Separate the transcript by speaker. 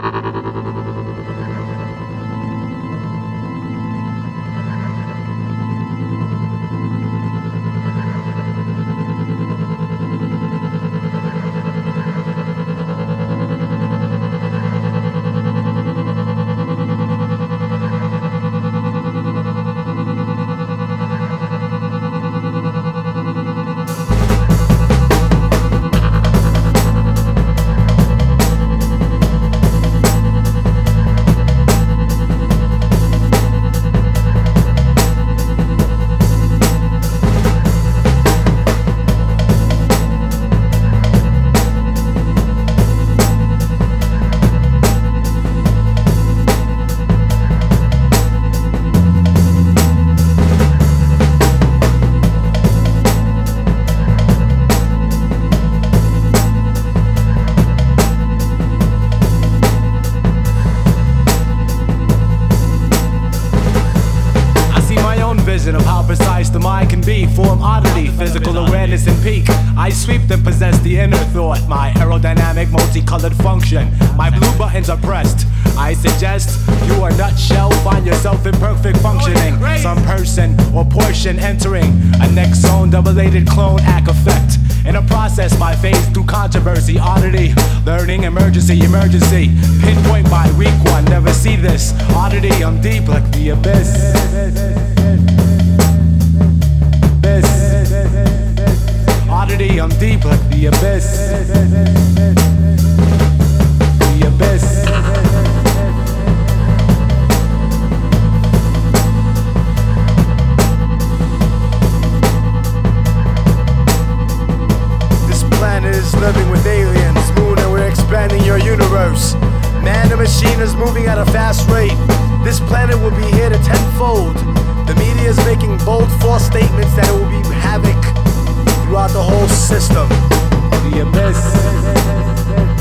Speaker 1: Vision of how precise the mind can be. Form oddity, physical awareness and peak. I sweep then possess the inner thought. My aerodynamic multicolored function. My blue buttons are pressed. I suggest you are nutshell. Find yourself in perfect functioning. Some person or portion entering a next zone, double-aided clone act effect. In a process, my phase through controversy, oddity, learning, emergency. Pinpoint by week one, never see this. Oddity, I'm deep like the abyss. Oddity, I'm deep like the abyss. The abyss. This planet is living with aliens. Moon and we're expanding your universe. Man and machine is moving at a fast rate. This planet will be here to tenfold. The media is making bold false statements that it will be havoc throughout the whole system. The abyss.